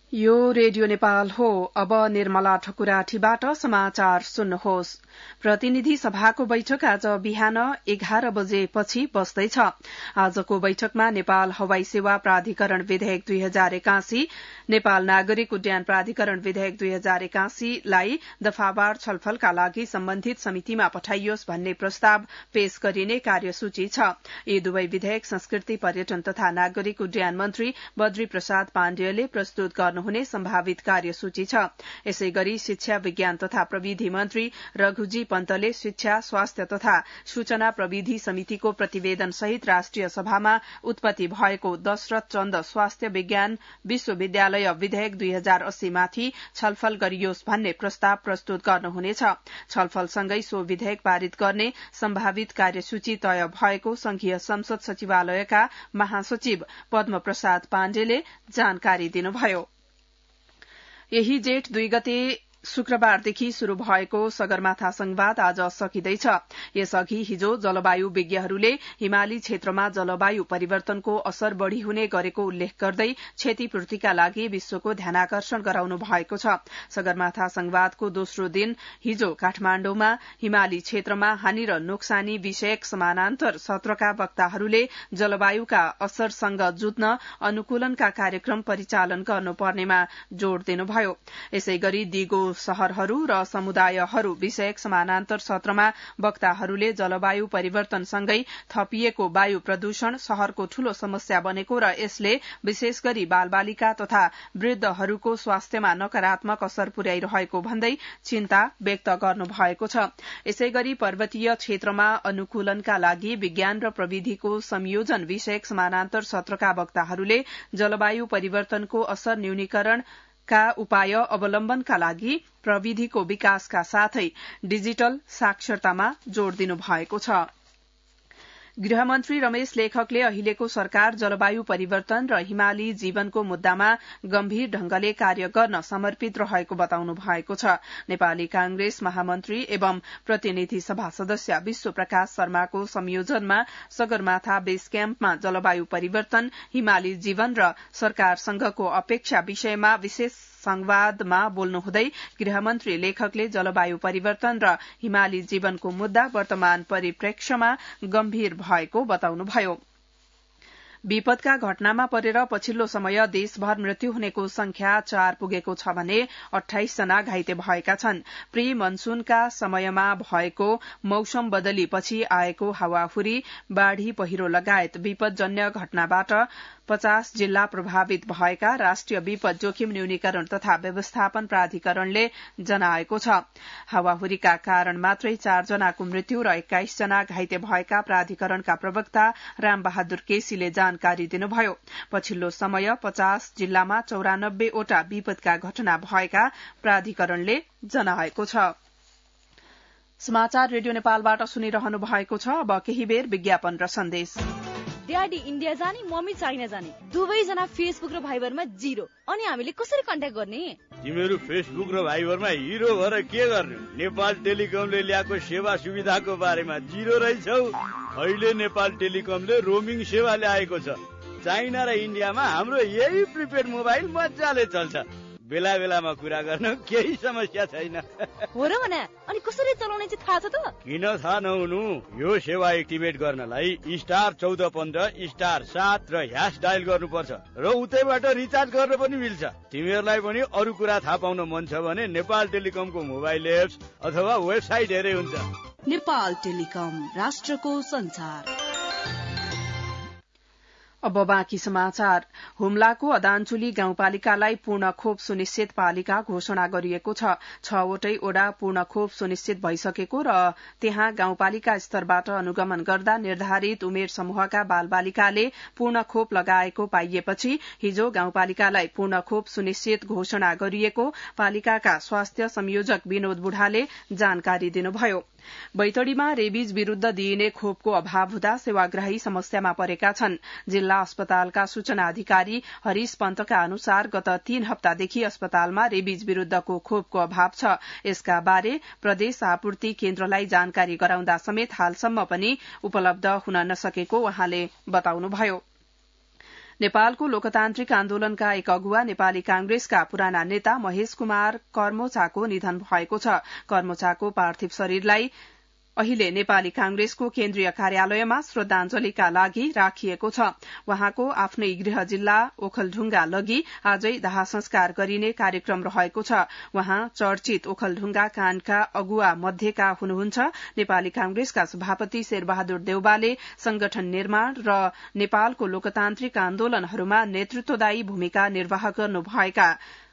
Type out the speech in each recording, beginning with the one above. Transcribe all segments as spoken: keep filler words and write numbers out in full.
यो रेडियो नेपाल हो। अब निर्मला ठकुराठीबाट समाचार सुन्नुहोस्। प्रतिनिधि सभाको बैठक आज बिहान एघार बजेपछि बस्दैछ। आजको बैठकमा नेपाल हवाई सेवा प्राधिकरण विधेयक दुई हजार एकासी, नेपाल नागरिक उड्डयन प्राधिकरण विधेयक दुई हजार एकासीलाई दफावार छलफलका लागि सम्बन्धित समितिमा पठाइयोस् भन्ने प्रस्ताव पेश गरिने कार्यसूची छ। यी दुवै विधेयक संस्कृति, पर्यटन तथा नागरिक उड्डयन मन्त्री बद्री प्रसाद पाण्डेयले प्रस्तुत गर्नुहुने सम्भावित कार्यसूची छ। यसै गरी शिक्षा, विज्ञान तथा प्रविधि मन्त्री रघुजी पन्तले शिक्षा, स्वास्थ्य तथा सूचना प्रविधि समितिको प्रतिवेदन सहित राष्ट्रिय सभामा उत्पत्ति भएको दशरथ चन्द स्वास्थ्य विज्ञान विश्वविद्यालय विधेयक दुई हजार अस्सी माथि छलफल गरियोस् भन्ने प्रस्ताव प्रस्तुत गर्नुहुनेछ। छलफलसँगै सो विधेयक पारित गर्ने सम्भावित कार्यसूची तय भएको संघीय संसद सचिवालयका महासचिव पद्म प्रसाद पाण्डेले जानकारी दिनुभयो। यही जेठ दुई गते शुक्रबारदेखि शुरू भएको सगरमाथा संवाद आज सकिँदैछ। यसअघि हिजो जलवायु विज्ञहरूले हिमाली क्षेत्रमा जलवायु परिवर्तनको असर बढ़ी हुने गरेको उल्लेख गर्दै क्षतिपूर्तिका लागि विश्वको ध्यानाकर्षण गराउनु भएको छ। सगरमाथा संवादको दोस्रो दिन हिजो काठमाण्डुमा हिमाली क्षेत्रमा हानि र नोक्सानी विषयक समानान्तर सत्रका वक्ताहरूले जलवायुका असरसँग जुझ्न अनुकूलनका कार्यक्रम परिचालन गर्नुपर्नेमा जोड़ दिनुभयो। यसै गरी दिगो शहरहरू र समुदायहरू विषयक समानान्तर सत्रमा वक्ताहरूले जलवायु परिवर्तनसँगै थपिएको वायु प्रदूषण शहरको ठूलो समस्या बनेको र यसले विशेष गरी बालबालिका तथा वृद्धहरूको स्वास्थ्यमा नकारात्मक असर पुर्याइरहेको भन्दै चिन्ता व्यक्त गर्नुभएको छ। यसै गरी पर्वतीय क्षेत्रमा अनुकूलनका लागि विज्ञान र प्रविधिको संयोजन विषयक समानान्तर सत्रका वक्ताहरूले जलवायु परिवर्तनको असर न्यूनीकरण का उपाय अवलम्बनका लागि प्रविधिको विकासका साथै डिजिटल साक्षरतामा जोड़ दिनु भएको छ। गृहमन्त्री रमेश लेखकले अहिलेको सरकार जलवायु परिवर्तन र हिमाली जीवनको मुद्दामा गम्भीर ढंगले कार्य गर्न समर्पित रहेको बताउनु भएको छ। नेपाली कांग्रेस महामन्त्री एवं प्रतिनिधि सभा सदस्य विश्व प्रकाश शर्माको संयोजनमा सगरमाथा बेस क्याम्पमा जलवायु परिवर्तन, हिमाली जीवन र सरकारसँगको अपेक्षा विषयमा विशेष संवादमा बोल्नुहुँदै गृहमन्त्री लेखकले जलवायु परिवर्तन र हिमाली जीवनको मुद्दा वर्तमान परिप्रेक्ष्यमा गम्भीर भएको बताउनुभयो। विपदका घटनामा परेर पछिल्लो समय देशभर मृत्यु हुनेको संख्या चार पुगेको छ भने अठाइस जना घाइते भएका छन्। प्री मनसूनका समयमा भएको मौसम बदलीपछि आएको हावाहुरी, बाढ़ी, पहिरो लगायत विपदजन्य घटनाबाट पचास जिल्ला प्रभावित भएका राष्ट्रिय विपद जोखिम न्यूनीकरण तथा व्यवस्थापन प्राधिकरणले जनाएको छ। हावाहुरीका कारण मात्रै चार जनाको मृत्यु र एक्काइस जना घाइते भएका प्राधिकरणका प्रवक्ता रामबहादुर केसीले जानकारी दिनुभयो। पछिल्लो समय पचास जिल्लामा चौरानब्बेवटा विपदका घटना भएका प्राधिकरणले जनाएको छ। समाचार रेडियो नेपालबाट सुनिरहनु भएको छ। अब केही बेर विज्ञापन र सन्देश। ड्याडी इन्डिया जाने, मम्मी चाइना जाने, दुवैजना फेसबुक र भाइबरमा जिरो। अनि हामीले कसरी कन्ट्याक्ट गर्ने? तिमीहरू फेसबुक र भाइबरमा हिरो भएर के गर्ने? नेपाल टेलिकमले ल्याएको सेवा सुविधाको बारेमा जिरो रहेछौ। अहिले नेपाल टेलिकमले रोमिङ सेवा ल्याएको छ। चाइना र इन्डियामा हाम्रो यही प्रिपेड मोबाइल मजाले चल्छ। बेला बेलामा कुरा गर्न केही समस्या छैन। हो र भने अनि कसरी चलाउने चाहिँ थाहा छ त? किन थाहा नहुनु? यो सेवा एक्टिभेट गर्नलाई स्टार चौध पन्ध्र स्टार सात र ह्यास डायल गर्नुपर्छ र उतैबाट रिचार्ज गर्न पनि मिल्छ। तिमीहरूलाई पनि अरू कुरा थाहा पाउन मन छ भने नेपाल टेलिकमको मोबाइल एप्स अथवा वेबसाइट हेरे हुन्छ। नेपाल टेलिकम, राष्ट्रको संचार। अब बाँकी समाचार। हुम्लाको अदानचुली गाउँपालिकालाई पूर्ण खोप सुनिश्चित पालिका घोषणा गरिएको छ। छवटै ओडा पूर्ण खोप सुनिश्चित भइसकेको र त्यहाँ गाउँपालिका स्तरबाट अनुगमन गर्दा निर्धारित उमेर समूहका बालबालिकाले पूर्ण खोप लगाएको पाइएपछि हिजो गाउँपालिकालाई पूर्ण खोप सुनिश्चित घोषणा गरिएको पालिकाका स्वास्थ्य संयोजक विनोद बुढाले जानकारी दिनुभयो। बैतडीमा रेबीज विरूद्ध दिइने खोपको अभाव हुँदा सेवाग्राही समस्यामा परेका छन्। जिल्ला अस्पतालका सूचना अधिकारी हरीश पन्तका अनुसार गत तीन हप्तादेखि अस्पतालमा रेबीज विरूद्धको खोपको अभाव छ। यसका बारे प्रदेश आपूर्ति केन्द्रलाई जानकारी गराउँदा समेत हालसम्म पनि उपलब्ध हुन नसकेको उहाँले बताउनुभयो। नेपालको लोकतान्त्रिक आन्दोलनका एक अगुवा नेपाली कांग्रेसका पुराना नेता महेश कुमार कर्मोचाको निधन भएको छ। कर्मोचाको पार्थिव शरीरलाई अहिले नेपाली कांग्रेसको केन्द्रीय कार्यालयमा श्रद्धांजलिका लागि राखिएको छ। वहाँको आफ्नै गृह जिल्ला ओखलढुंगा लगी आजै दाह संस्कार गरिने कार्यक्रम रहेको छ। वहाँ चर्चित ओखलढुंगा काण्डका अगुवा मध्येका हुनुहुन्छ। नेपाली कांग्रेसका सभापति शेरबहादुर देउवाले संगठन निर्माण र नेपालको लोकतान्त्रिक आन्दोलनहरूमा नेतृत्वदायी भूमिका निर्वाह गर्नुभएका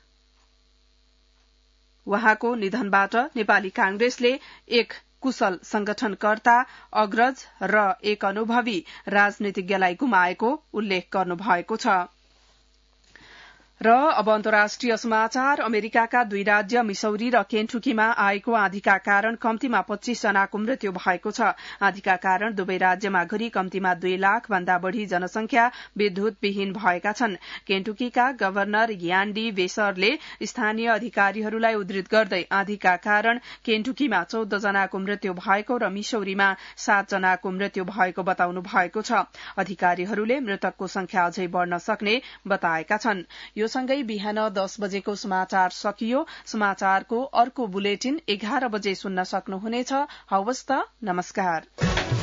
वहाँको निधनबाट नेपाली कांग्रेसले एक कुशल संगठनकर्ता, अग्रज र एक अनुभवी राजनीतिज्ञलाई गुमाएको उल्लेख गर्नुभएको छ। र अब अन्तर्राष्ट्रिय समाचार। अमेरिकाका दुई राज्य मिसौरी र केन्टुकीमा आएको आँधीका कारण कम्तीमा पच्चीस जनाको मृत्यु भएको छ। आँधीका कारण दुवै राज्यमा गरी कम्तीमा दुई लाख भन्दा बढ़ी जनसंख्या विद्युतविहीन भएका छन्। केन्टुकीका गवर्नर यान्डी बेसरले स्थानीय अधिकारीहरूलाई उद्धृत गर्दै आँधीका कारण केन्टुकीमा चौध जनाको मृत्यु भएको र मिसौरीमा सात जनाको मृत्यु भएको बताउनु भएको छ। अधिकारीहरूले मृतकको संख्या अझै बढ़न सक्ने बताएका छन्। यो सँगै बिहान दस बजेको समाचार सकियो। समाचारको अर्को बुलेटिन एघार बजे सुन्न सक्नुहुनेछ। हवस् त, नमस्कार।